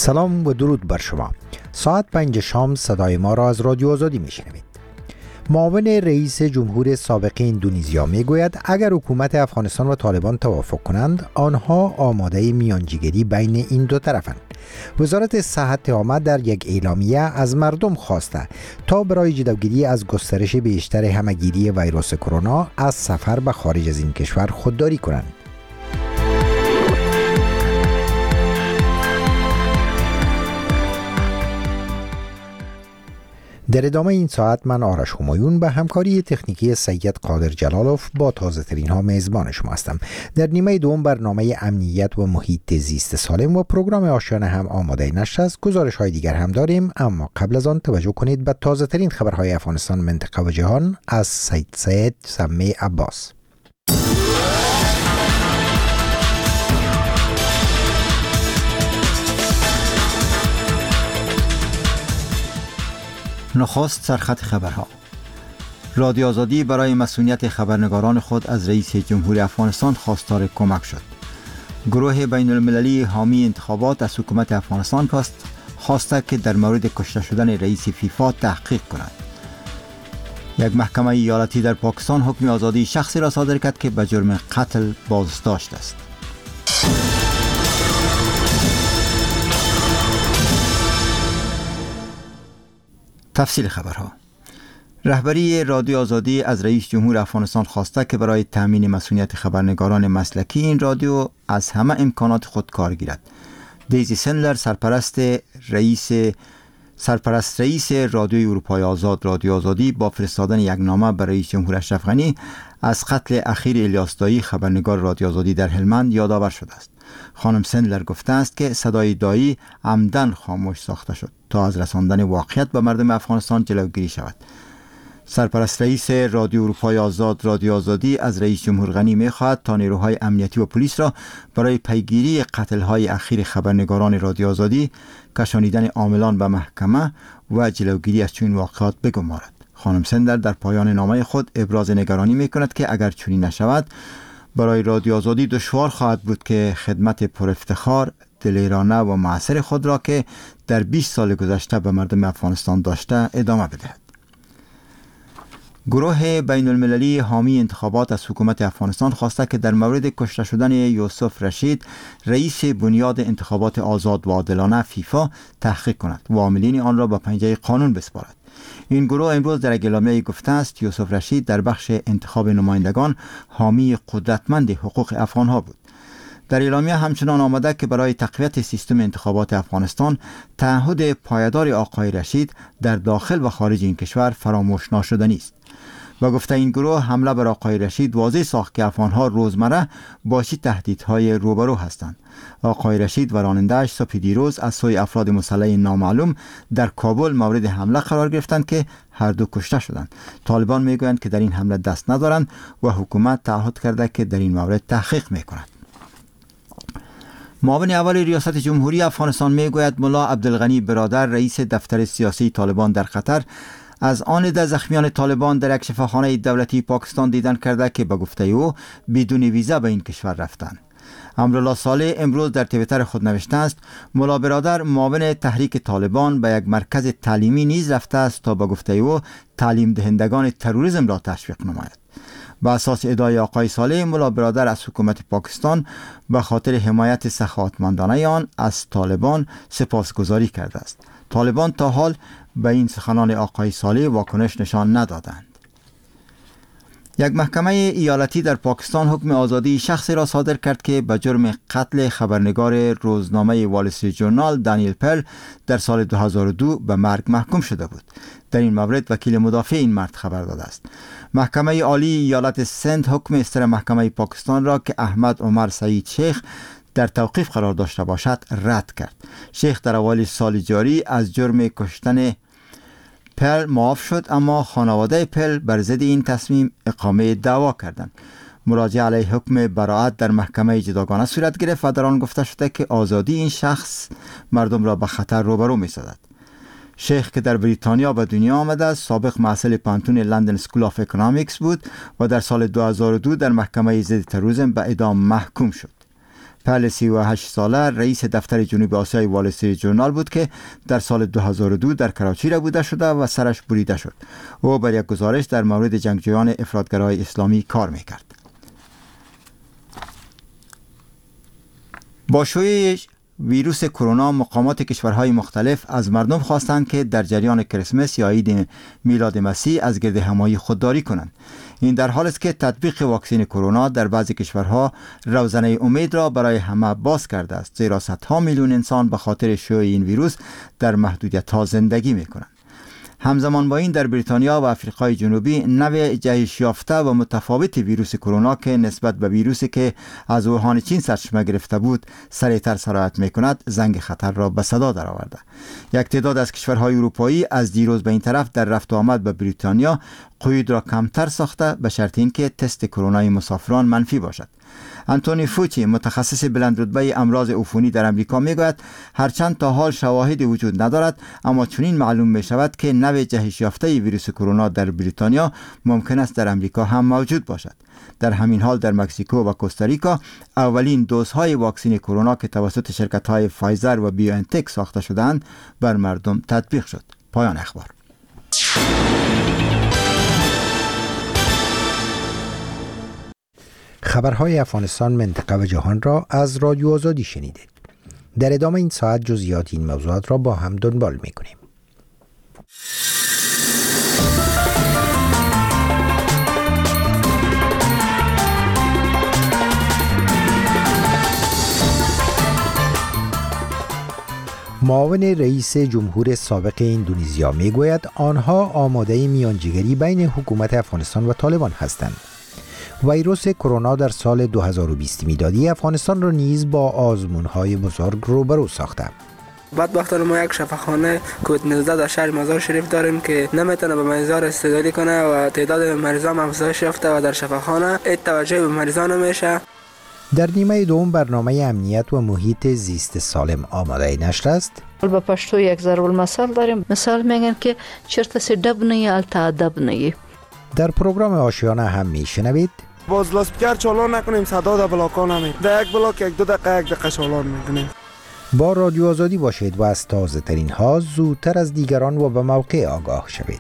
سلام و درود بر شما. ساعت 5 شام صدای ما را از رادیو آزادی میشنوید. معاون رئیس جمهور سابق اندونزیا میگوید اگر حکومت افغانستان و طالبان توافق کنند آنها آماده میانجیگری بین این دو طرفند. وزارت صحت آمد در یک اعلامیه از مردم خواسته تا برای جلوگیری از گسترش بیشتر همهگیری ویروس کرونا از سفر به خارج از این کشور خودداری کنند. در ادامه این ساعت من آرش همایون به همکاری تکنیکی سید قادر جلالوف با تازه ترین ها میزبان شما هستم. در نیمه دوم برنامه امنیت و محیط زیست سالم و پروگرام آشیانه هم آماده نشده است. گزارش های دیگر هم داریم، اما قبل از آن توجه کنید به تازه ترین خبرهای افغانستان، منطقه و جهان از سید سمی عباس. نخست سرخط خبرها. رادیو آزادی برای مسئولیت خبرنگاران خود از رئیس جمهور افغانستان خواستار کمک شد. گروه بین المللی حامی انتخابات از حکومت افغانستان خواسته که در مورد کشته شدن رئیس فیفا تحقیق کند. یک محکمه ایالتی در پاکستان حکم آزادی شخصی را صادر کرد که به جرم قتل بازداشت است. تفصیل خبرها. رهبری رادیو آزادی از رئیس جمهور افغانستان خواسته که برای تامین مسئولیت خبرنگاران مسلکی این رادیو از همه امکانات خود کار گیرد. دیزی سندلر سرپرست رئیس رادیوی اروپای آزاد رادیو آزادی با فرستادن یک نامه به رئیس جمهور اشرف غنی از قتل اخیر الیاس دایی خبرنگار رادیو آزادی در هلمند یادآور شده است. خانم سندلر گفته است که صدای دایی عمدن خاموش ساخته شد تا از رساندن واقعیت به مردم افغانستان جلوگیری شود. سرپرست رئیس رادیو اروپای آزاد رادیو آزادی از رئیس جمهور غنی می‌خواهد تا نیروهای امنیتی و پلیس را برای پیگیری قتل‌های اخیر خبرنگاران رادیو آزادی، کشانیدن عاملان به محکمه و جلوگیری از چنین واقعات بگمارد. خانم سندلر در پایان نامه خود ابراز نگرانی می‌کند که اگر چنین نشود برای رادیو آزادی دشوار خواهد بود که خدمت پر افتخار، دلیرانه و مؤثر خود را که در 20 سال گذشته به مردم افغانستان داشته ادامه بدهد. گروه بین المللی حامی انتخابات از حکومت افغانستان خواسته که در مورد کشته شدن یوسف رشید رئیس بنیاد انتخابات آزاد و عادلانه فیفا تحقیق کند و عاملین آن را به پنجه قانون بسپارد. این گروه امروز در اعلامیه‌ای گفته است یوسف رشید در بخش انتخاب نمایندگان حامی قدرتمند حقوق افغان‌ها بود. در اعلامیه همچنان آمده که برای تقویت سیستم انتخابات افغانستان تعهد پایدار آقای رشید در داخل و خارج این کشور فراموش ناشدنی است. و گفته این گروه حمله بر آقای رشید واضح ساخت که افغان‌ها روزمره با چه تهدیدهای روبرو هستند. آقای رشید و راننده‌اش صبح دیروز از سوی افراد مسلح نامعلوم در کابل مورد حمله قرار گرفتند که هر دو کشته شدند. طالبان میگویند که در این حمله دست ندارند و حکومت تعهد کرده که در این مورد تحقیق میکند. معاون اول ریاست جمهوری افغانستان میگوید ملا عبدالغنی برادر رئیس دفتر سیاسی طالبان در قطر از آن ده زخمیان طالبان در یک شفاخانه دولتی پاکستان دیدن کرده که به گفته او بدون ویزا به این کشور رفتند. امرالله صالح امروز در توییتر خود نوشته است ملا برادر معاون تحریک طالبان به یک مرکز تعلیمی نیز رفته است تا به گفته او تعلیم دهندگان تروریسم را تشویق نماید. با اساس ادعای آقای صالح ملا برادر از حکومت پاکستان به خاطر حمایت سخاوتمندانه آن از طالبان سپاسگزاری کرده است. طالبان تا حال به این سخنان آقای صالح واکنش نشان ندادند. یک محکمه ایالتی در پاکستان حکم آزادی شخصی را صادر کرد که به جرم قتل خبرنگار روزنامه وال استریت ژورنال دانیل پرل در سال 2002 به مرگ محکوم شده بود. در این مورد وکیل مدافع این مرد خبر داده است. محکمه عالی ایالت سند حکم اصدار محکمه پاکستان را که احمد عمر سعید شیخ در توقیف قرار داشته باشد رد کرد. شیخ در اوایل سال جاری از جرم کشتن پرل معاف شد، اما خانواده پرل بر ضد این تصمیم اقامه دعوا کردند. مراجعه علیه حکم براءت در محکمه جداگانه صورت گرفت و در آن گفته شده که آزادی این شخص مردم را به خطر روبرو می‌سازد. شیخ که در بریتانیا به دنیا آمده است، سابق محصل پانتون لندن اسکول آف اکونومیکس بود و در سال 2002 در محکمه ضد تروریسم به اعدام محکوم شد. پل 38 ساله رئیس دفتر جنوب آسیای وال استریت ژورنال بود که در سال 2002 در کراچی ربوده شده و سرش بریده شد. او بر یک گزارش در مورد جنگجویان افراطگرای اسلامی کار میکرد. با شیوع ویروس کرونا مقامات کشورهای مختلف از مردم خواستند که در جریان کریسمس یا عید میلاد مسیح از گرد همایی خودداری کنند. این در حالی است که تطبیق واکسن کرونا در بعضی کشورها روزنه امید را برای همه باز کرده است، زیرا صدها میلیون انسان به خاطر شیوع این ویروس در محدودیت‌ها زندگی می‌کنند. همزمان با این در بریتانیا و آفریقای جنوبی نوع جهش یافته و متفاوت ویروس کرونا که نسبت به ویروسی که از ووهان چین سرچشمه گرفته بود سریعتر سرایت میکند زنگ خطر را به صدا درآورده. یک تعداد از کشورهای اروپایی از دیروز به این طرف در رفت و آمد به بریتانیا قید را کمتر ساخته به شرط اینکه تست کرونای مسافران منفی باشد. آنتونی فوچی متخصص بلندرتبه امراض عفونی در امریکا میگوید هرچند تا حال شواهدی وجود ندارد اما چنین معلوم می شود که نوع جهش یافته ویروس کرونا در بریتانیا ممکن است در امریکا هم موجود باشد. در همین حال در مکزیکو و کوستاریکا اولین دوزهای واکسن کرونا که توسط شرکت‌های فایزر و بیوانتک ساخته شدند بر مردم تطبیق شد. پایان اخبار. خبرهای افغانستان، منطقه و جهان را از رادیو آزادی شنیدید. در ادامه این ساعت جزئیات این موضوعات را با هم دنبال می‌کنیم. معاون رئیس جمهور سابق اندونزیا میگوید آنها آماده میانجیگری بین حکومت افغانستان و طالبان هستند. ویروس کرونا در سال 2020 میلادی افغانستان را نیز با آزمون‌های بزرگ روبرو ساخته. بدبختانه ما یک شفاخانه کووید 19 در شهر مزار شریف داریم که نمیتونه به مریضا استقبال کنه و تعداد مریضان افزایش یافته و در شفاخانه توجه به مریضان نمیشه. در نیمه دوم برنامه امنیت و محیط زیست سالم آماده نشر است. با پشتو یک ضرب المثل داریم، مثال میگن که چرت سی دب نی التا ادب نی. در پروگرام آشیانه هم میشنوید باز لاسپیکر چالان نکنیم صدا در بلاکا نمی در یک بلاک یک دو دقیقه چالان میکنیم. با رادیو آزادی باشید و از تازه ترین ها زودتر از دیگران و به موقع آگاه شوید.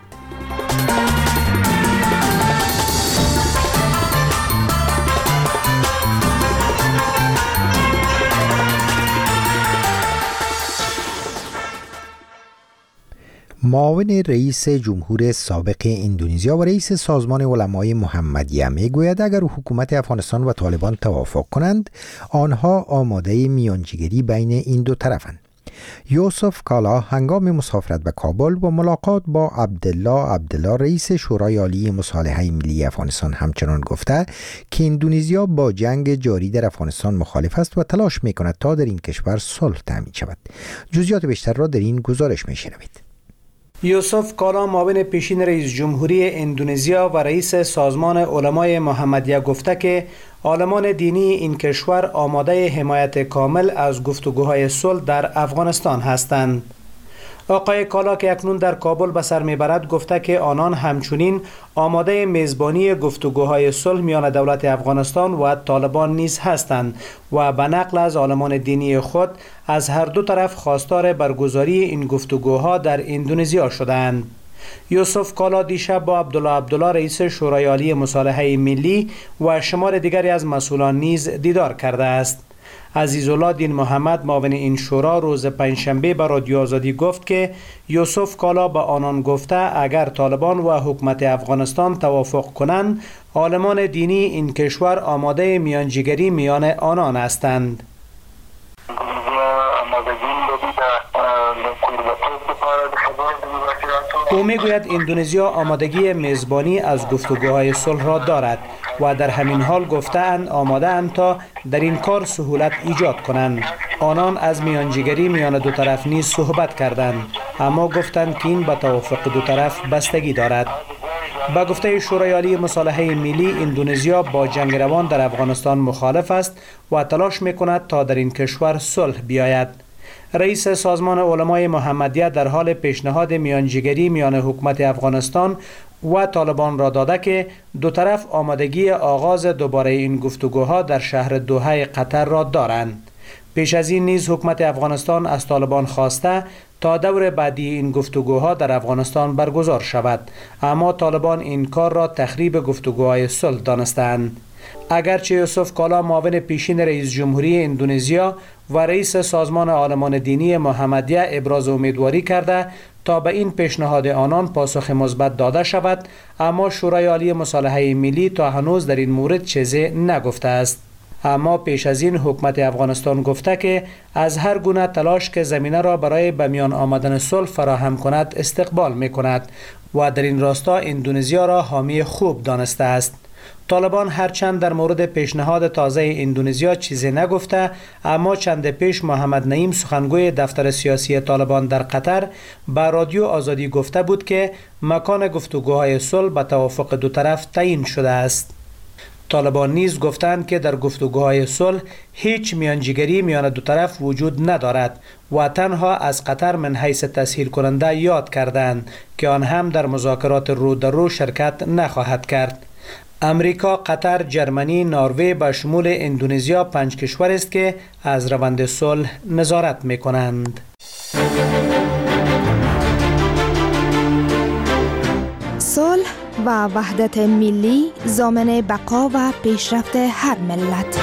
معاون رئیس جمهور سابق اندونزیا و رئیس سازمان علمای محمدیه میگوید اگر حکومت افغانستان و طالبان توافق کنند آنها آماده میانجیگری بین این دو طرفند. یوسف کالا هنگام مسافرت به کابل و ملاقات با عبدالله رئیس شورای عالی مصالحه ملی افغانستان همچنان گفته که اندونزیا با جنگ جاری در افغانستان مخالف است و تلاش میکند تا در این کشور صلح تامین شود. جزئیات بیشتر را در این گزارش میشنوید. یوسف کالا معاون پیشین رئیس جمهوری اندونزیا و رئیس سازمان علمای محمدیه گفته که عالمان دینی این کشور آماده حمایت کامل از گفتگوهای صلح در افغانستان هستند. آقای کالا که اکنون در کابل به سر میبرد گفته که آنان همچنین آماده میزبانی گفتگوهای صلح میان دولت افغانستان و طالبان نیز هستند و به نقل از عالمان دینی خود از هر دو طرف خواستار برگزاری این گفتگوها در اندونزیا شدند. یوسف کالا دیشب با عبدالله رئیس شورای عالی مصالحه ملی و شمار دیگری از مسئولان نیز دیدار کرده است. عزیزالله دین محمد معاون این شورا روز پنجشنبه به رادیو آزادی گفت که یوسف کالا به آنان گفته اگر طالبان و حکومت افغانستان توافق کنند عالمان دینی این کشور آماده میانجیگری میان آنان هستند. او میگوید اندونزیا آمادگی میزبانی از گفتگوهای صلح را دارد و در همین حال گفته‌اند آماده‌اند تا در این کار سهولت ایجاد کنند. آنان از میانجیگری میان دو طرف نیز صحبت کردند اما گفتند که این به توافق دو طرف بستگی دارد. با گفته شورای عالی مصالحه ملی اندونزیا با جنگ روان در افغانستان مخالف است و تلاش میکند تا در این کشور صلح بیاید. رئیس سازمان علمای محمدیه در حال پیشنهاد میانجیگری میان حکومت افغانستان و طالبان را داده که دو طرف آمادگی آغاز دوباره این گفتگوها در شهر دوحه قطر را دارند. پیش از این نیز حکومت افغانستان از طالبان خواسته تا دور بعدی این گفتگوها در افغانستان برگزار شود، اما طالبان این کار را تخریب گفتگوهای صلح دانستند. اگرچه یوسف کالا معاون پیشین رئیس جمهوری اندونزیا و رئیس سازمان عالمان دینی محمدیه ابراز امیدواری کرده تا به این پیشنهاد آنان پاسخ مثبت داده شود، اما شورای عالی مصالحه ملی تا هنوز در این مورد چیزی نگفته است. اما پیش از این حکومت افغانستان گفته که از هر گونه تلاش که زمینه را برای به میان آمدن صلح فراهم کند استقبال می کند و در این راستا اندونزیا را حامی خوب دانسته است. طالبان هرچند در مورد پیشنهاد تازه اندونزیا چیزی نگفته، اما چند پیش محمد نعیم سخنگوی دفتر سیاسی طالبان در قطر به رادیو آزادی گفته بود که مکان گفتگوهای صلح به توافق دو طرف تعیین شده است. طالبان نیز گفتند که در گفتگوهای صلح هیچ میانجیگری میان دو طرف وجود ندارد و تنها از قطر من حیث تسهیل کننده یاد کردند که آن هم در مذاکرات رو در رو شرکت نخواهد کرد. امریکا، قطر، جرمنی، نروژ به شمول اندونزیا 5 کشور است که از روند صلح نظارت می‌کنند. صلح و وحدت ملی ضامن بقا و پیشرفت هر ملت.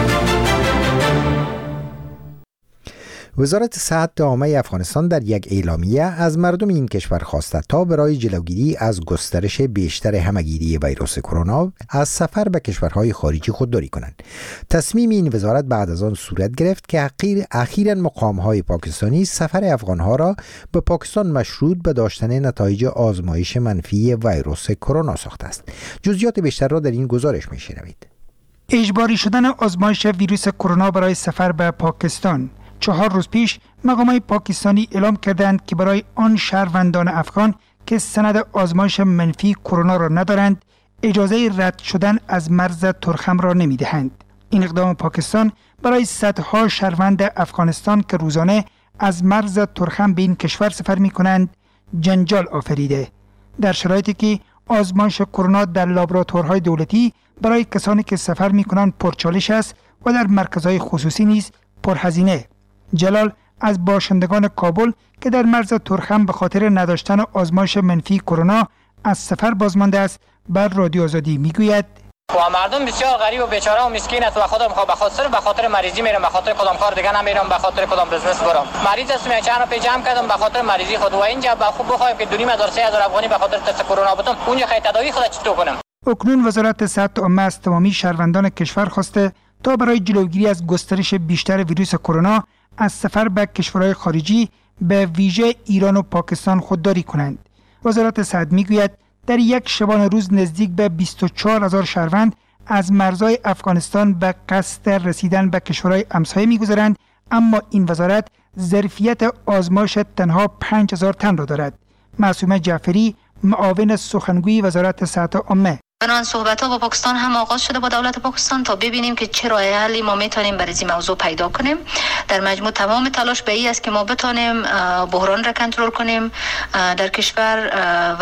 وزارت صحت عامه افغانستان در یک اعلامیه از مردم این کشور خواسته تا برای جلوگیری از گسترش بیشتر همهگیری ویروس کرونا از سفر به کشورهای خارجی خودداری کنند. تصمیم این وزارت بعد از آن صورت گرفت که اخیراً مقام‌های پاکستانی سفر افغان‌ها را به پاکستان مشروط به داشتن نتایج آزمایش منفی ویروس کرونا ساخته است. جزئیات بیشتر را در این گزارش می‌شنوید. اجباری شدن آزمایش ویروس کرونا برای سفر به پاکستان. 4 روز پیش مقامات پاکستانی اعلام کردند که برای آن شهروندان افغان که سند آزمایش منفی کرونا را ندارند، اجازه رد شدن از مرز ترخم را نمی‌دهند. این اقدام پاکستان برای صدها شهروند افغانستان که روزانه از مرز ترخم به این کشور سفر می‌کنند، جنجال آفریده. در شرایطی که آزمایش کرونا در لابراتوارهای دولتی برای کسانی که سفر می‌کنند پرچالش است و در مرکزهای خصوصی نیز پرهزینه. جلال از باشندگان کابل که در مرز ترخم به خاطر نداشتن آزمایش منفی کرونا از سفر بازمانده است بر رادیو آزادی میگوید و مردم بسیار غریب و بیچاره و مسکین است و خودم به خاطر مریضی میرم، به خاطر کدام کار دیگه نمیرم، به خاطر کدام بزنس برم. مریض است، من چند روز جمع کردم به خاطر مریضی خود و اینجا به خوب بخوایم که 2,500 افغانی به خاطر تست کرونا بودم، اونجا خیلی تداوی خود چطور کنم. اکنون وزارت صحت عامه از تمامی شهروندان کشور خواسته تا برای جلوگیری از گسترش بیشتر ویروس کرونا از سفر به کشورهای خارجی به ویژه ایران و پاکستان خودداری کنند. وزارت صحت میگوید در یک شبانه روز نزدیک به 24,000 شهروند از مرزهای افغانستان به قصد رسیدن به کشورهای همسایه میگذارند، اما این وزارت ظرفیت آزمایش تنها 5,000 تن را دارد. معصومه جعفری، معاون سخنگوی وزارت صحت عامه: بنابراین صحبت‌ها با پاکستان هم آغاز شده با دولت پاکستان تا ببینیم که چه راه حلی ما میتونیم برای این موضوع پیدا کنیم. در مجموع تمام تلاش به این است که ما بتونیم بحران را کنترل کنیم در کشور و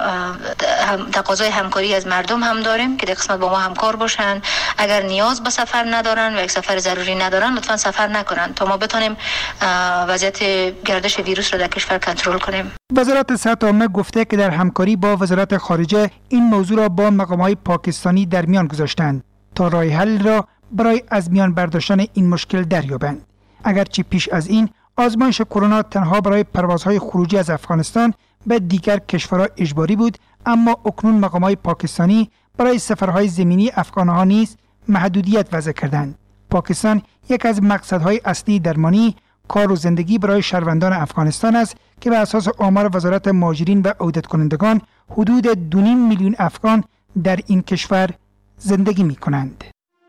تقاضای همکاری از مردم هم داریم که در قسمت با ما همکار باشن. اگر نیاز به سفر ندارن و یک سفر ضروری ندارن لطفا سفر نکنن تا ما بتونیم وضعیت گردش ویروس را در کشور کنترل کنیم. وزارت صحت عامه گفته که در همکاری با وزارت خارجه این موضوع را با مقامات پاکستانی در میان گذاشتند تا راه حل را برای از میان برداشتن این مشکل دریابند. اگرچه پیش از این آزمایش کرونا تنها برای پروازهای خروجی از افغانستان به دیگر کشورها اجباری بود، اما اکنون مقامات پاکستانی برای سفرهای زمینی افغانها نیز محدودیت وضع کردند. پاکستان یک از مقصدهای اصلی درمانی، کار و زندگی برای شهروندان افغانستان است که به اساس آمار وزارت مهاجرین و عودت کنندگان حدود 2.5 میلیون افغان در این کشور زندگی می کنند.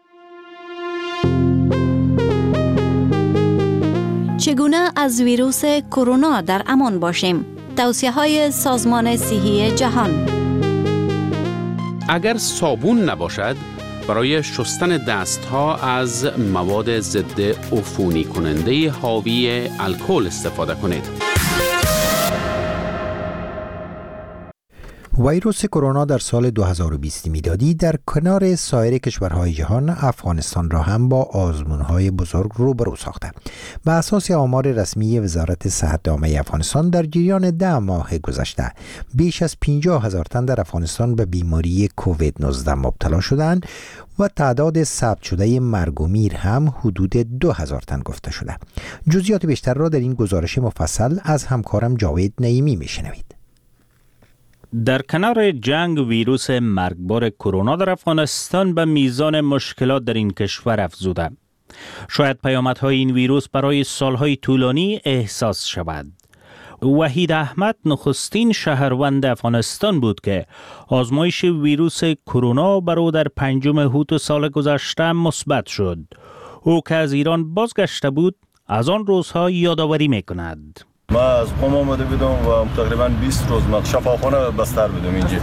چگونه از ویروس کرونا در امان باشیم؟ توصیه‌های سازمان صحی جهان. اگر صابون نباشد، برای شستن دستها از مواد ضد عفونی کننده حاوی الکل استفاده کنید. ویروس کرونا در سال 2020 میلادی در کنار سایر کشورهای جهان افغانستان را هم با آزمون‌های بزرگ روبرو ساخته. به اساس آمار رسمی وزارت صحت عامه افغانستان در جریان 10 ماه گذشته بیش از 50,000 تن در افغانستان به بیماری کووید 19 مبتلا شدند و تعداد ثبت شده مرگ و میر هم حدود 2000 تن گفته شده. جزئیات بیشتر را در این گزارش مفصل از همکارم جاوید نعیمی میشنوید. در کنار جنگ ویروس مرگبار کرونا در افغانستان به میزان مشکلات در این کشور افزوده. شاید پیامدهای این ویروس برای سالهای طولانی احساس شود. وحید احمد نخستین شهروند افغانستان بود که آزمایش ویروس کرونا بر او در 5 اوت سال گذشته مثبت شد. او که از ایران بازگشته بود از آن روزها یادآوری می‌کند. ما از قم آمده بودم و تقریبا 20 روز ما شفاخانه بستر بودم اینجا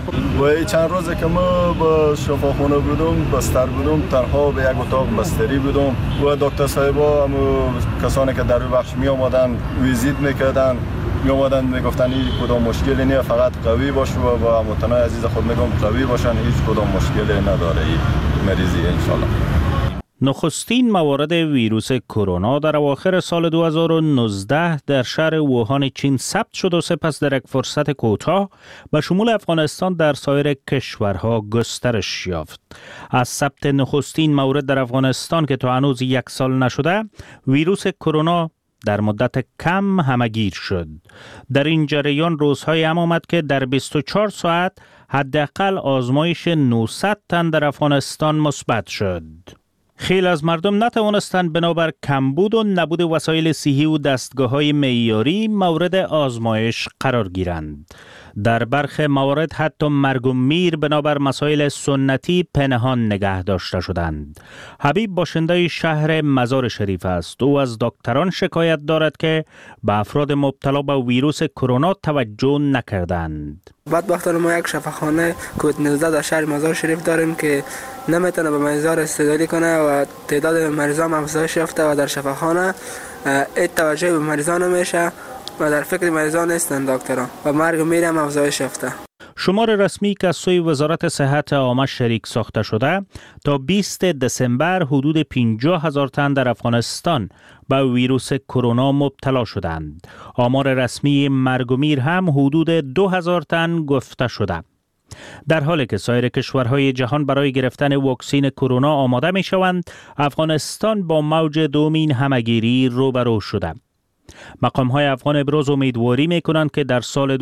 و چند روزه که ما با شفاخانه بودم بستر بودم تنها به یک اتاق بستری بودم و دکتر صاحبا هم کسانی که در بخش می آمدن ویزیت میکردن می آمدن میگفتن هیچ کدام مشکلی نیست فقط قوی باش و با هموطنان عزیز خود میگم قوی باشن هیچ کدام مشکلی نداره این مریضی انشالله. نخستین موارد ویروس کرونا در اواخر سال 2019 در شهر ووهان چین ثبت شد و سپس در یک فرصت کوتاه به شمول افغانستان در سایر کشورها گسترش یافت. از ثبت نخستین مورد در افغانستان که تا هنوز 1 سال نشده، ویروس کرونا در مدت کم همگیر شد. در این جریان روزهای هم آمد که در 24 ساعت حداقل آزمایش 900 تن در افغانستان مثبت شد. خیلی از مردم نتوانستند بنابر کمبود و نبود وسایل صحی و دستگاه‌های معیاری مورد آزمایش قرار گیرند. در برخی موارد حتی مرگ و میر بنابر مسائل سنتی پنهان نگه داشته شدند. حبیب باشنده شهر مزار شریف است. او از دکتران شکایت دارد که به افراد مبتلا به ویروس کرونا توجه نکردند. بدبختانه ما یک شفاخانه کووید 19 در شهر مزار شریف داریم که نمیتونه به مریضا استقبال کنه و تعداد مریضان افزایش یافته و در شفاخانه توجه به مریضان نمیشه و در فکر مریضان نیستند دکتران و مرگ و میر هم افزایش یافته. شمار رسمی که از سوی وزارت صحت عامه شریک ساخته شده تا 20 دسامبر حدود 50,000 تن در افغانستان به ویروس کرونا مبتلا شدند. آمار رسمی مرگ و میر هم حدود 2000 تن گفته شده. در حالی که سایر کشورهای جهان برای گرفتن واکسن کرونا آماده می شوند، افغانستان با موج دومین همگیری روبرو شده. مقام‌های افغان ابراز امیدواری می‌کنند که در سال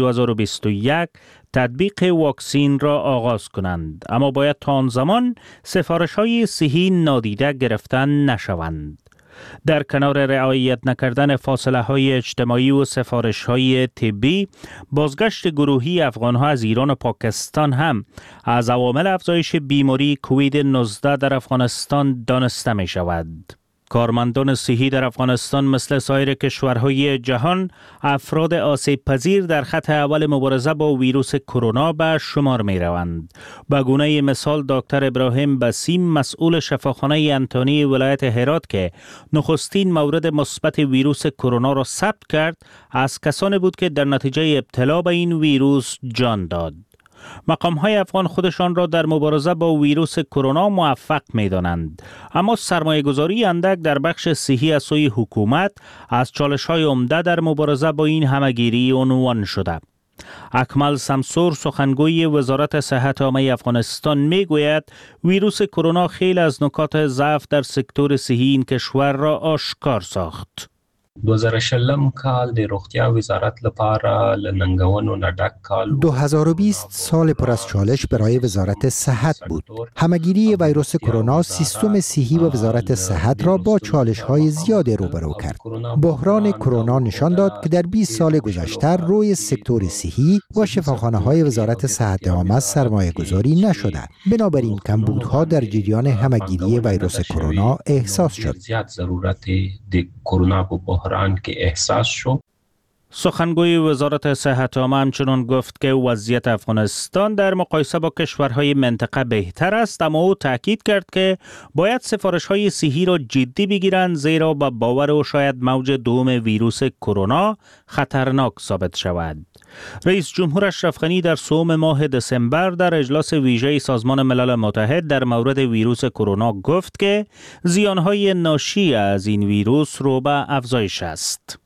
2021 تطبیق واکسن را آغاز کنند، اما باید تا آن زمان سفارش‌های صحی نادیده گرفته نشوند. در کنار رعایت نکردن فاصله‌های اجتماعی و سفارش‌های طبی، بازگشت گروهی افغان‌ها از ایران و پاکستان هم از عوامل افزایش بیماری کووید 19 در افغانستان دانسته می‌شود. کارمندان صحی در افغانستان مثل سایر کشورهای جهان افراد آسیب پذیر در خط اول مبارزه با ویروس کرونا به شمار می روند. به گونه مثال دکتر ابراهیم بسیم مسئول شفاخانه انتونی ولایت هرات که نخستین مورد مثبت ویروس کرونا را ثبت کرد از کسانی بود که در نتیجه ابتلا به این ویروس جان داد. مقام‌های افغان خودشان را در مبارزه با ویروس کرونا موفق می‌دانند، اما سرمایه‌گذاری اندک در بخش صحی از سوی حکومت از چالش‌های عمده در مبارزه با این همگیری عنوان شده. اکمل سمسور سخنگوی وزارت صحت عامه افغانستان میگوید ویروس کرونا خیلی از نکات ضعف در سکتور صحی این کشور را آشکار ساخت. 2020 کال د روغتیا وزارت لپاره لننګونو نه ډک کال 2020 سال پر از چالش برای وزارت صحت بود. همگیری ویروس کرونا سیستم صحی و وزارت صحت را با چالش‌های زیاد روبرو کرد. بحران کرونا نشان داد که در 20 سال گذشته روی سکتور صحی و شفاخانه‌های وزارت صحت عامه سرمایه‌گذاری نشده. بنابراین کمبودها در جریان همگیری ویروس کرونا احساس شد. زیاد ضرورت د کرونا په بحران کې احساس شو. سخنگوی وزارت صحت عامه همچنین گفت که وضعیت افغانستان در مقایسه با کشورهای منطقه بهتر است، اما او تاکید کرد که باید سفارش‌های صحی را جدی بگیرند، زیرا با باور او شاید موج دوم ویروس کرونا خطرناک ثابت شود. رئیس جمهور اشرف غنی در سوم ماه دسامبر در اجلاس ویژه سازمان ملل متحد در مورد ویروس کرونا گفت که زیانهای ناشی از این ویروس رو به افزایش است.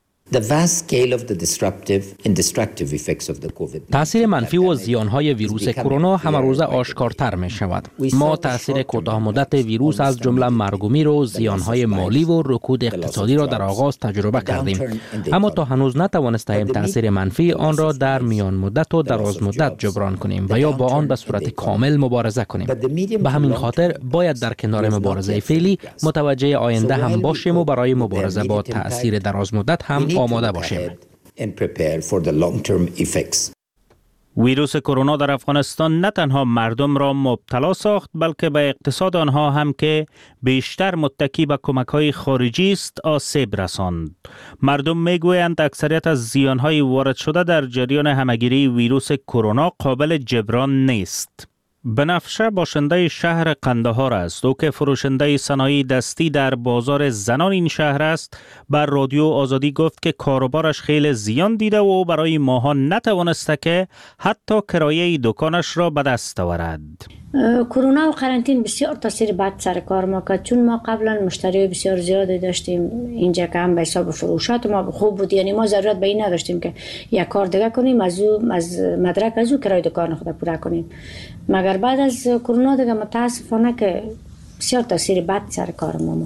تأثیر منفی و زیانهای ویروس کرونا همه روزه آشکارتر می شود. ما تأثیر کوتاه مدت ویروس از جمله مرگ و میر و زیانهای مالی و رکود اقتصادی را در آغاز تجربه کردیم، اما تا هنوز نتوانستیم تأثیر منفی آن را در میان مدت و دراز مدت جبران کنیم و یا با آن به صورت کامل مبارزه کنیم. به همین خاطر باید در کنار مبارزه فعلی متوجه آینده هم باشیم و برای مبارزه با تأثیر دراز مدت هم آماده باشیم. ویروس کرونا در افغانستان نه تنها مردم را مبتلا ساخت، بلکه به اقتصاد آنها هم که بیشتر متکی به کمک‌های خارجی است آسیب رساند. مردم میگویند اکثریت از زیان‌های وارد شده در جریان همه‌گیری ویروس کرونا قابل جبران نیست. بنفشه باشنده شهر قندهار است. او که فروشنده صنایع دستی در بازار زنان این شهر است، بر رادیو آزادی گفت که کاروبارش خیلی زیان دیده و او برای ماها نتوانسته که حتی کرایه دکانش را به دست آورد. کرونا و قرنطین بسیار تاثیر بد سر کار ما کرد، چون ما قبلا مشتری بسیار زیادی داشتیم اینجا که هم به حساب فروشات ما خوب بود، یعنی ما ضرورت به این نداشتیم که یک کار دیگه کنیم از مدرک از کرایه دکان خود پورا کنیم. مگر بعد از کرونا دیگه متاسفانه که بسیار تاثیر بد سر کار ما.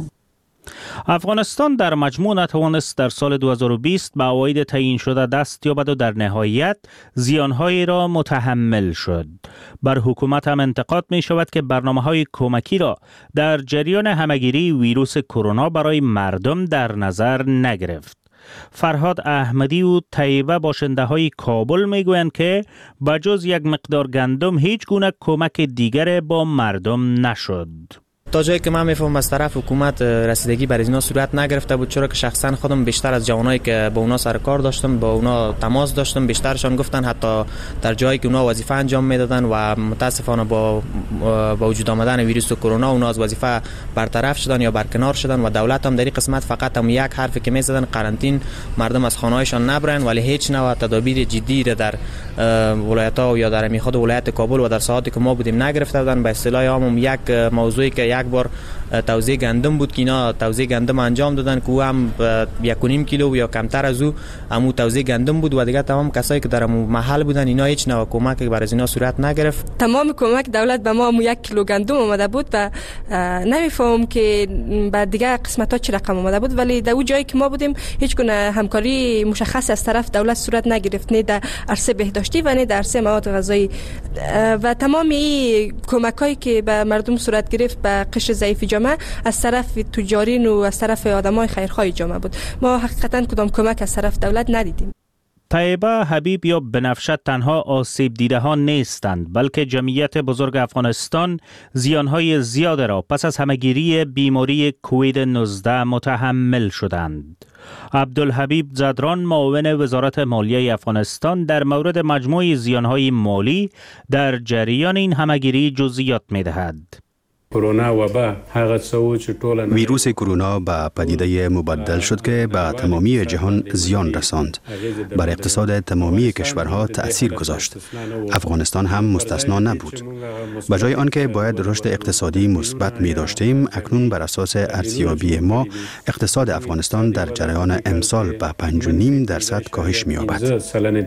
افغانستان در مجموع نتوانست در سال 2020 به عواید تعیین شده دست یابد و در نهایت زیانهایی را متحمل شد. بر حکومت هم انتقاد می شود که برنامه‌های کمکی را در جریان همه‌گیری ویروس کرونا برای مردم در نظر نگرفت. فرهاد احمدی و طیبه باشنده های کابل می گویند که بجز یک مقدار گندم هیچ گونه کمک دیگر با مردم نشد. تا جایی که من میفهمم از طرف حکومت رسیدگی بر اینا صورت نگرفته بود، چرا که شخصا خودم بیشتر از جوانایی که با اونا سر کار داشتم با اونا تماس داشتم، بیشترشان گفتن حتی در جایی که اونا وظیفه انجام میدادن و متاسفانه با وجود آمدن ویروس کرونا اونا از وظیفه برطرف شدن یا برکنار شدن و دولت هم در این قسمت فقط هم یک حرفی که میزدن قرنطین، مردم از خانه‌هایشان نبرن، ولی هیچ نوع تدابیر جدی را در ولایت‌ها یا در خود ولایت کابل و در ساحاتی که ما بودیم نگرفته بودن. به اصطلاح عام یک موضوعی که یک بار توزیع گندم بود که اینا توزیع گندم انجام دادن که او هم 1.5 کیلو یا کمتر از او همو توزیع گندم بود و دیگه تمام کسایی که در محل بودن اینا هیچ نوع کمک برای از اینا صورت نگرفت. تمام کمک دولت به ما 1 کیلو گندم اومده بود و نمیفهم که بعد دیگه قسمت‌ها چه رقم اومده بود، ولی در اون جایی که ما بودیم هیچ گونه همکاری مشخص از طرف دولت صورت نگرفت، نه در عرصه بهداشتی و نه در عرصه مواد غذایی و تمام این کمکایی که به مردم صورت گرفت به قشر ضعیف جامعه از طرف تجارین و از طرف آدمای خیرخواه جامعه بود. ما حقیقتا کدام کمک از طرف دولت ندیدیم. طیبه حبیب یا بنفشه تنها آسیب دیده ها نیستند، بلکه جمعیت بزرگ افغانستان زیانهای زیاد را پس از همه‌گیری بیماری کووید 19 متحمل شدند. عبدالحبیب زدران معاون وزارت مالیه افغانستان در مورد مجموع زیانهای مالی در جریان این همه‌گیری جزئیات می‌دهد. ویروس کرونا به پدیده مبدل شد که به تمامی جهان زیان رساند. بر اقتصاد تمامی کشورها تأثیر گذاشت. افغانستان هم مستثنا نبود. به جای آنکه باید رشد اقتصادی مثبت می داشتیم، اکنون بر اساس ارزیابی ما اقتصاد افغانستان در جریان امسال به 5.5% کاهش می یابد.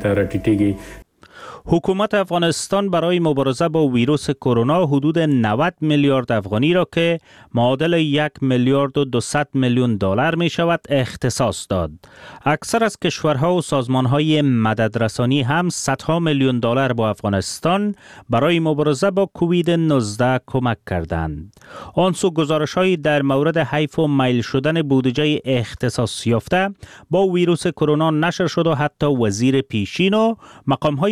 حکومت افغانستان برای مبارزه با ویروس کرونا حدود 90 میلیارد افغانی را که معادل 1 میلیارد و 200 میلیون دلار می شود اختصاص داد. اکثر از کشورها و سازمانهای مددرسانی هم صدها میلیون دلار با افغانستان برای مبارزه با کووید 19 کمک کردند. آنسو گزارش‌هایی در مورد حیف و میل شدن بودجه اختصاص یافته با ویروس کرونا نشر شد و حتی وزیر پیشین و مقام‌های وزارت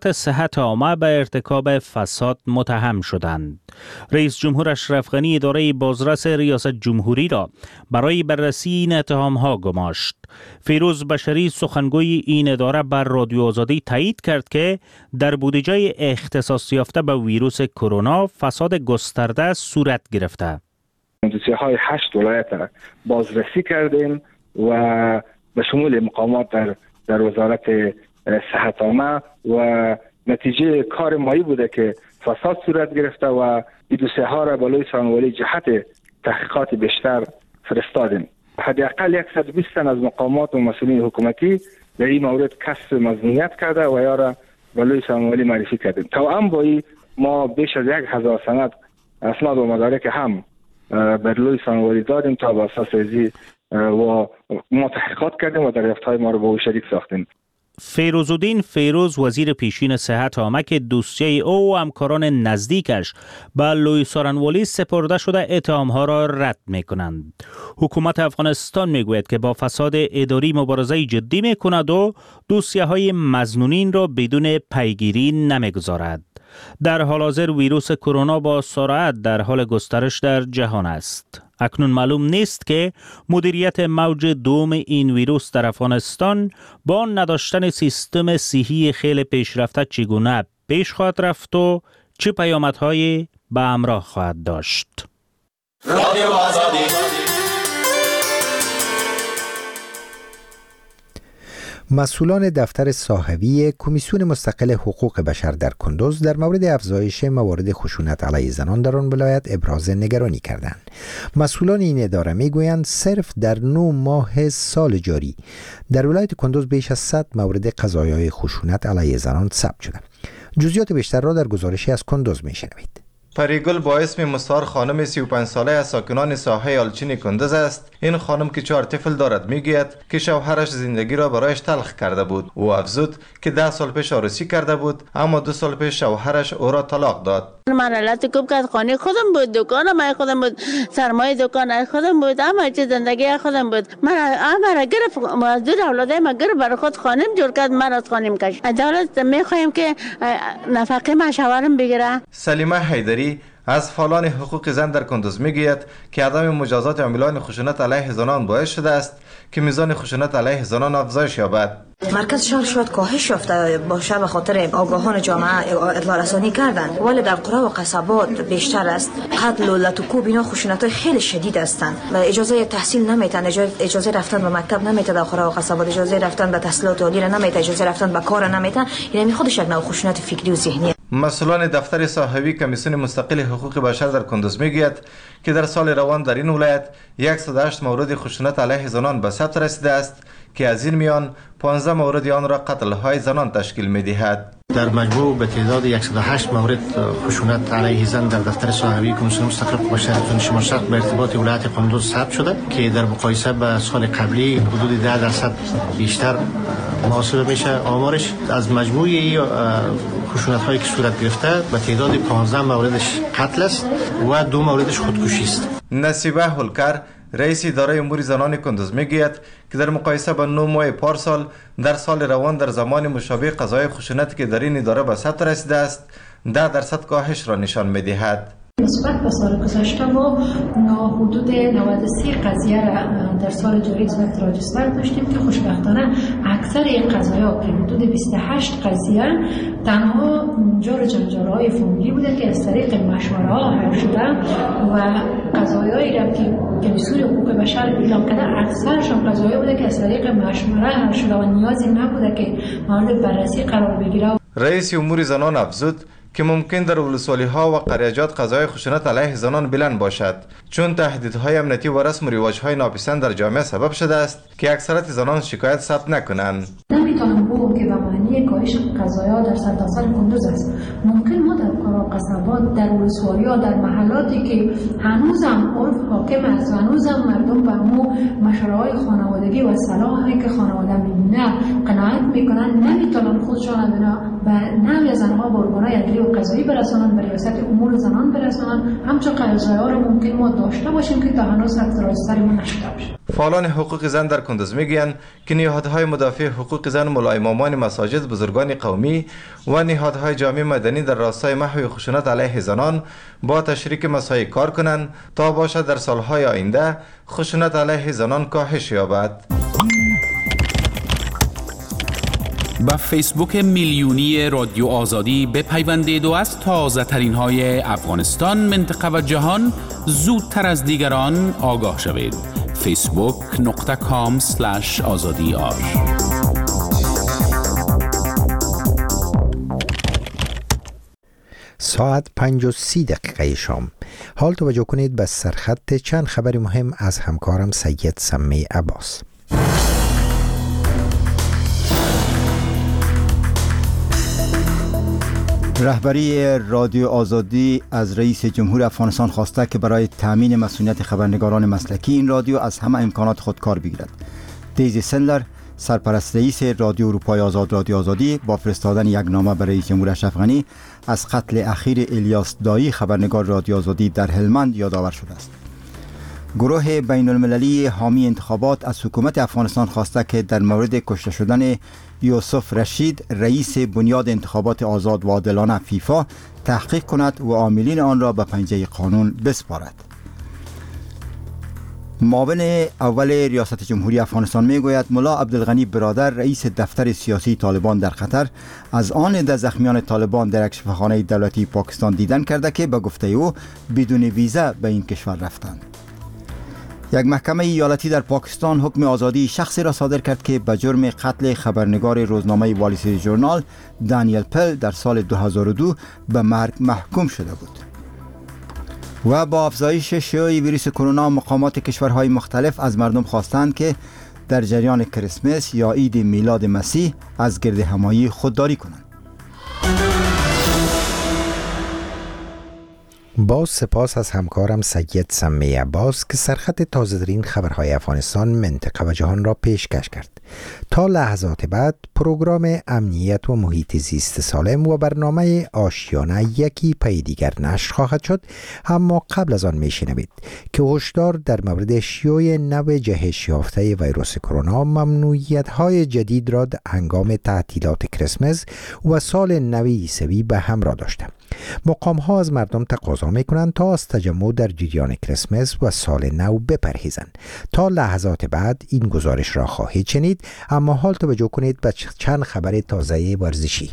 وزارت صحت عامه به ارتکاب فساد متهم شدند. رئیس جمهور اشرف غنی اداره بازرس ریاست جمهوری را برای بررسی این اتهام‌ها گماشت. فیروز بشری سخنگوی این اداره بر رادیو آزادی تایید کرد که در بودجه اختصاص یافته به ویروس کرونا فساد گسترده صورت گرفته. دوسیه‌های 8 ولایت بازرسی کردیم و به شمول مقامات در وزارت صحت عامه و نتیجه کار مایی بوده که فساد صورت گرفته و این دوسیه‌ها را بالای سخنوری جهت تحقیقات بیشتر فرستادیم. حداقل 120 تن از مقامات و مسئولین حکومتی در این مورد کسب مظنونیت کرده و یا را بالای سخنوری معرفی کردیم. توأم با این ما بیش از 1000 سند اسناد و مدارک هم برلوی سخنوری دادیم تا با اساس ازی و ما تحقیقات کردیم و دریافت‌های ما رو با او شریک ساختیم. فیروزالدین فیروز وزیر پیشین صحت عامه که دوسیه او و همکاران نزدیکش به لوی سارنوالی سپرده شده اتهام‌ها را رد می‌کنند. حکومت افغانستان میگوید که با فساد اداری مبارزه جدی می‌کند و دوسیه‌های مظنونین را بدون پیگیری نمی‌گذارد. در حال حاضر ویروس کرونا با سرعت در حال گسترش در جهان است. اکنون معلوم نیست که مدیریت موج دوم این ویروس در افغانستان با نداشتن سیستم صحی خیلی پیشرفته چگونه پیش خواهد رفت و چه پیامدهایی به همراه خواهد داشت. مسئولان دفتر صاحبی کمیسیون مستقل حقوق بشر در کندوز در مورد افزایش موارد خشونت علیه زنان در آن ولایت ابراز نگرانی کردند. مسئولان این اداره میگویند صرف در 9 ماه سال جاری در ولایت کندوز بیش از 100 مورد قضایای خشونت علیه زنان ثبت شده. جزئیات بیشتر را در گزارشی از کندوز میشنوید. پریگل با اسم مستعار خانم 35 ساله از ساکنان ساحه آلچین کندوز است. این خانم که 4 طفل دارد میگوید که شوهرش زندگی را برایش تلخ کرده بود. او افزود که 10 سال پیش عروسی کرده بود اما 2 سال پیش شوهرش او را طلاق داد. من علت کوب کرد، خانه خودم بود، دکانم من خودم بود، سرمایه دکان خودم بود، اما چه زندگی خودم بود. من امر گرفت مزدور اولادای ما گرفت برای خود خانم جور کرد، من از خانم کش. عدالت میخوایم که نفقه من شوهرم بگیره. سلیمه حیدری از فعالان حقوق زن در کندوز میگوید که عدم مجازات عاملان خشونت علیه زنان باعث شده است که میزان خشونت علیه زنان افزایش یابد. مرکز شهر شاید کاهش یافته باشه به خاطر آگاهان جامعه اطلاع رسانی کردن، ولی در قرى و قصبات بیشتر است. قتل و لطوکوب اینا خشونت‌های خیلی شدید هستند و اجازه تحصیل نمیتن، اجازه رفتن به مکتب نمیتن، در قرى و قصبات اجازه رفتن به تحصیلات عالی نمیتن، اجازه رفتن به کار نمیتن. یعنی خودش یک نوع خشونت فکری و ذهنی. مسئولان دفتر صاحبی کمیسیون مستقل حقوق بشر در کندوز میگوید که در سال روان در این ولایت 108 مورد خشونت علیه زنان به ثبت رسیده است که از این میان 15 مورد آن را قتل‌های زنان تشکیل می‌دهد. در مجموع به تعداد 108 مورد خشونت علیه زن در دفتر صاحبی کمیسیون مستقل حقوق بشر شمال شرق به ارتباط ولایت کندوز ثبت شده که در مقایسه با سال قبلی حدود 10% بیشتر محاسبه میشه. آمارش از مجموع خشونت هایی که صورت گرفته به تعداد 15 موردش قتل است و 2 موردش خودکشی است. نصیبه هولکر رئیس اداره امور زنان کندوز میگوید که در مقایسه با 9 ماه پارسال در سال روان در زمان مشابه قضای خشونتی که در این اداره به ثبت رسیده است 10% کاهش را نشان میدهد. نسبت به سال گذشته ما حدود 93 قضیه را در سال جاری صورت راجستر داشتیم که خوشبختانه اکثر این قضایا که حدود 28 قضیه تنها جار جنجال‌های فامیلی بوده که از طریق مشوره‌ها حل شده و قضایایی را که کمیسیون حقوق بشر اعلام کرده اکثرشان قضایا بوده که از طریق مشوره حل شده و نیازی نبوده که مورد بررسی قرار بگیره. رئیس امور زنان افزود که ممکن در ولسوالی‌ها و قریه‌جات قضای خشونت علیه زنان بلند باشد چون تهدیدهای امنیتی و رسم و رواج‌های ناپسند در جامعه سبب شده است که اکثریت زنان شکایت ثبت نکنند. نمیتونم بگم که به معنی کاهش قضایا در سرتاسر کندوز است. ممکن ما در قرى و قصبات در ولسوالی‌ها در محلاتی که هنوزم عرف حاکم است، هنوزم مردم به مو مشوره‌های خانوادگی و صلاحی که خانواده می‌بینه قناعت میکنن، نمیتونن خودشان و نوی از آنها به ارگان‌های عدلی و قضایی برسانند، به ریاست امور زنان برسانند، همچون قضایا رو ممکن ما داشته باشیم که تا هنوز حق راجستر ما نشده باشه. فعالان حقوق زن در کندز میگویند که نهادهای مدافع حقوق زن، ملا امامان مساجد، بزرگان قومی و نهادهای جامعه مدنی در راستای محو خشونت علیه زنان با تشریک مساعی کار کنند تا باشد در سالهای آینده خشونت علیه زنان کاهش یابد. با فیسبوک میلیونی رادیو آزادی بپیوندید و از تازه ترین های افغانستان، منطقه و جهان زودتر از دیگران آگاه شوید. facebook.com/azadi.ar ساعت 5:30 شام. حال توجه کنید به سرخط چند خبر مهم از همکارم سید سمی عباس. رهبری رادیو آزادی از رئیس جمهور افغانستان خواسته که برای تامین مسئولیت خبرنگاران مسلکی این رادیو از همه امکانات خود کار بگیرد. دیزی سندلر، سرپرست رئیس رادیو اروپای آزاد رادیو آزادی، با فرستادن یک نامه برای رئیس جمهور اشرف غنی از قتل اخیر الیاس دایی خبرنگار رادیو آزادی در هلمند یادآور شده است. گروه بین المللی حامی انتخابات از حکومت افغانستان خواسته که در مورد کشته شدن یوسف رشید رئیس بنیاد انتخابات آزاد و عادلانه فیفا تحقیق کند و عاملین آن را به پنجه قانون بسپارد. معاون اول ریاست جمهوری افغانستان میگوید ملا عبدالغنی برادر رئیس دفتر سیاسی طالبان در قطر از آن 10 زخمیان طالبان در یک شفاخانه دولتی پاکستان دیدن کرده که به گفته او بدون ویزا به این کشور رفتند. یک محکمه ایالتی در پاکستان حکم آزادی شخصی را صادر کرد که به جرم قتل خبرنگار روزنامه والی استریت ژورنال دانیل پل در سال 2002 به مرگ محکوم شده بود. و با افزایش شیوع ویروس کرونا، مقامات کشورهای مختلف از مردم خواستند که در جریان کریسمس یا عید میلاد مسیح از گرد همایی خودداری کنند. باز سپاس از همکارم سید سمی عباس که سرخط تازه‌ترین خبرهای افغانستان، منطقه و جهان را پیشکش کرد. تا لحظات بعد پروگرام امنیت و محیط زیست سالم و برنامه آشیانه یکی پی دیگر نشر خواهد شد، اما قبل از آن میشنوید که هشدار در مورد شیوع نو جهش یافته ویروس کرونا ممنوعیت‌های جدید را هنگام تعطیلات کریسمس و سال نو عیسوی به همراه داشته. مقام ها از مردم تقاضا می کنند تا از تجمع در جریان کریسمس و سال نو بپرهیزند. تا لحظات بعد این گزارش را خواهید شنید، اما حال توجه کنید به چند خبر تازه ورزشی.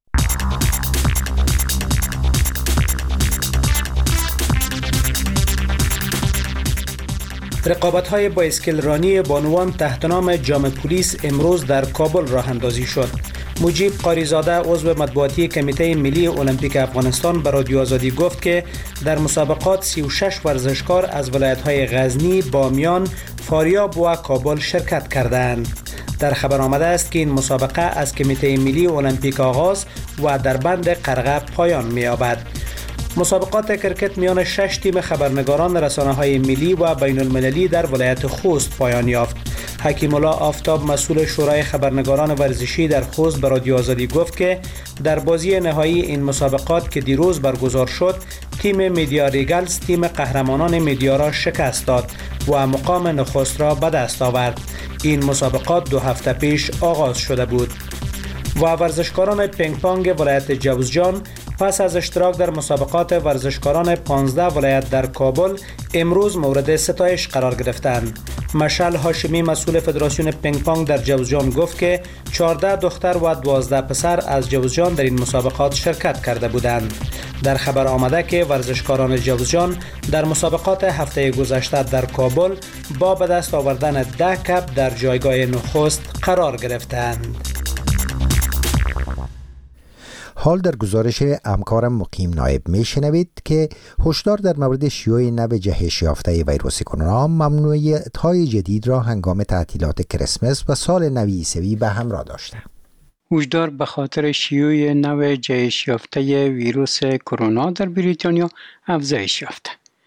رقابت‌های بایسکل رانی بانوان تحت نام جام پلیس امروز در کابل راه اندازی شد. مجیب قاریزاده عضو مطبوعاتی کمیته ملی المپیک افغانستان به رادیو آزادی گفت که در مسابقات 36 ورزشکار از ولایت‌های غزنی، بامیان، فاریاب و کابل شرکت کردند. در خبر آمده است که این مسابقه از کمیته ملی المپیک آغاز و در بند قرغه پایان می‌یابد. مسابقات کرکت میان 6 تیم خبرنگاران رسانه‌های ملی و بین المللی در ولایت خوست پایان یافت. حکیم الله آفتاب مسئول شورای خبرنگاران ورزشی در خوست به رادیو آزادی گفت که در بازی نهایی این مسابقات که دیروز برگزار شد، تیم میدیا ریگلز تیم قهرمانان میدیا را شکست داد و مقام نخست را به دست آورد. این مسابقات 2 هفته پیش آغاز شده بود. و ورزشکاران پینگ پونگ ولایت جوزجان پس از اشتراک در مسابقات ورزشکاران 15 ولایت در کابل امروز مورد ستایش قرار گرفتند. مشعل هاشمی مسئول فدراسیون پینگ پونگ در جوزجان گفت که 14 دختر و 12 پسر از جوزجان در این مسابقات شرکت کرده بودند. در خبر آمده که ورزشکاران جوزجان در مسابقات هفته گذشته در کابل با به دست آوردن 10 کپ در جایگاه نخست قرار گرفتند. حال در گزارش همکارم مقیم نایب میشنوید که هشدار در مورد شیوع نو جهش یافته ویروس کرونا ممنوعیت‌های جدید را هنگام تعطیلات کریسمس و سال نو عیسوی به همراه داشته. هشدار به خاطر شیوع نو جهش یافته ویروس کرونا در بریتانیا افزایش یافته.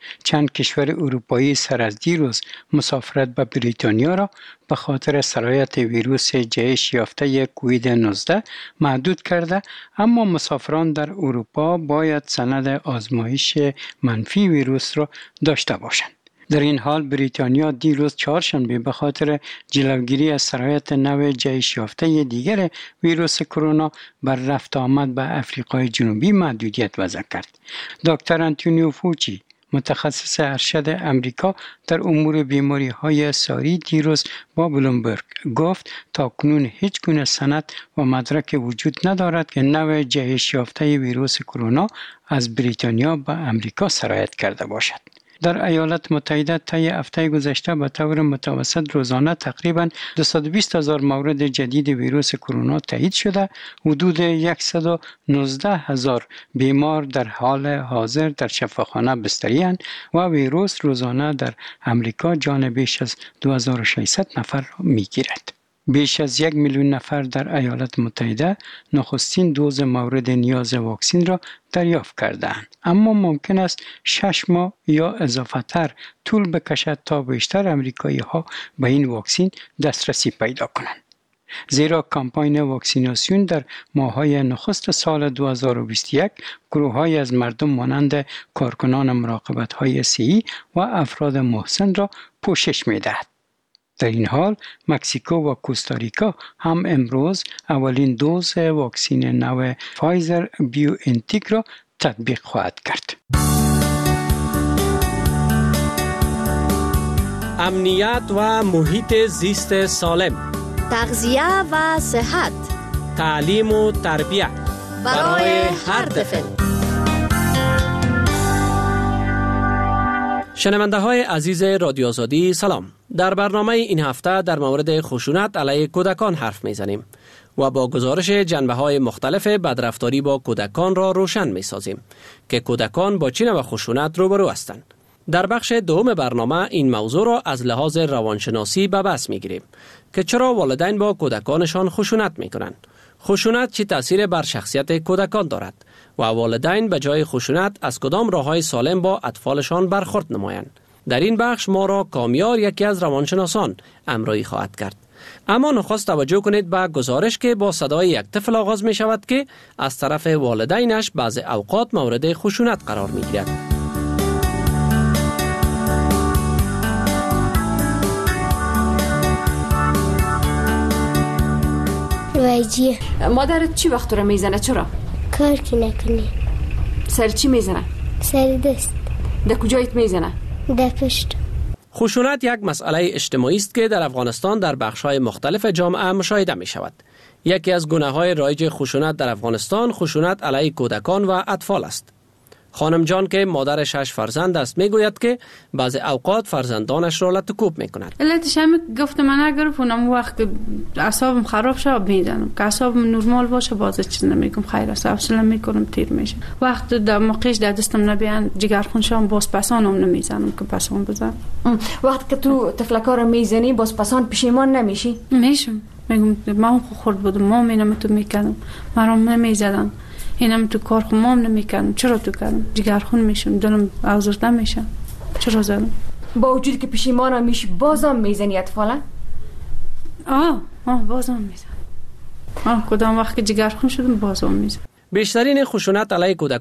چند کشور اروپایی سر از دیروز مسافرت به بریتانیا را به خاطر سرایت ویروس جهش یافته کووید 19 محدود کرده، اما مسافران در اروپا باید سند آزمایش منفی ویروس را داشته باشند. در این حال بریتانیا دیروز چهارشنبه به خاطر جلوگیری از سرایت نوع جهش یافته دیگر ویروس کرونا بر رفت آمد به افریقای جنوبی محدودیت وضع کرد. دکتر آنتونیو فوچی، متخصص ارشد امریکا در امور بیماری های ساری، دیروز با بلومبرگ گفت تاکنون هیچ گونه سند و مدرک وجود ندارد که نوع جهش یافته ویروس کرونا از بریتانیا به امریکا سرایت کرده باشد. در ایالات متحده طی هفته گذشته به طور متوسط روزانه تقریباً 220,000 مورد جدید ویروس کرونا تایید شده، حدود 119,000 بیمار در حال حاضر در شفاخانه بستری اند و ویروس روزانه در امریکا جان بیش از 2600 نفر را می‌گیرد. بیش از 1 میلیون نفر در ایالات متحده نخستین دوز مورد نیاز واکسن را دریافت کرده‌اند، اما ممکن است 6 ماه یا اضافه تر طول بکشد تا بیشتر امریکایی ها به این واکسن دسترسی پیدا کنند. زیرا کمپاین واکسیناسیون در ماه‌های نخست سال 2021 گروه‌های از مردم مانند کارکنان مراقبت‌های صحی و افراد مسن را پوشش می‌دهد. در این حال مکزیکو و کوستاریکا هم امروز اولین دوز واکسن نو فایزر بیو انتیک را تطبیق خواهد کرد. امنیت و محیط زیست سالم، تغذیه و صحت، تعلیم و تربیت برای هر طفل. شنونده های عزیز رادیو آزادی سلام. در برنامه این هفته در مورد خشونت علیه کودکان حرف میزنیم و با گزارش جنبه های مختلف بدرفتاری با کودکان را روشن می سازیم که کودکان با چه نوع خشونت روبرو هستند. در بخش دوم برنامه این موضوع را از لحاظ روانشناسی به بحث می گیریم که چرا والدین با کودکانشان خشونت می کنند، خشونت چه تأثیر بر شخصیت کودکان دارد و والدین به جای خشونت از کدام راه‌های سالم با اطفالشان برخورد نمایند. در این بخش ما را کامیار، یکی از روانشناسان، همراهی خواهد کرد. اما نخست توجه کنید به گزارش که با صدای یک طفل آغاز می شود که از طرف والدینش بعض اوقات مورد خشونت قرار می گیرد. وایجی مادرت چی وقت رو میزنه؟ چرا؟ کار که نکنی. سر چی میزنه؟ سر دست. در کجایت میزنه؟ در پشت. خشونت یک مسئله اجتماعی است که در افغانستان در بخش‌های مختلف جامعه مشاهده می شود. یکی از گونه‌های رایج خشونت در افغانستان خشونت علیه کودکان و اطفال است. خانم جان که مادر 6 فرزند است میگوید که بعض اوقات فرزندانش را لطکوب میکند. علتش هم گفتم من اگر اونم وقت که اعصابم خراب شه میزنم، که اعصابم نرمال باشه باز چیز نمیگم، خیر است حوصله میکنم تیر میشه. وقت در موقعش در دستم نبیان جگرخون شام باز پسانم نمیزنم که پسان بزنم. وقت که تو تفلکا رو میزنی باز پسان پشیمان نمیشی؟ میشم، میگم ما خورد بودم، ما مینم تو میکردم، مرام نمیزدم، اینم تو کار خمام نمیکنم، چرا تو کردم؟ جگرخون میشم، دلم آزرده میشه، چرا زدم؟ با وجود که پشیمان میشی بازم میزنی اطفالا؟ بازم میزنم. کدام وقت که جگرخون شدم بازم میزنم. بیشترین خشونت علیه کودکان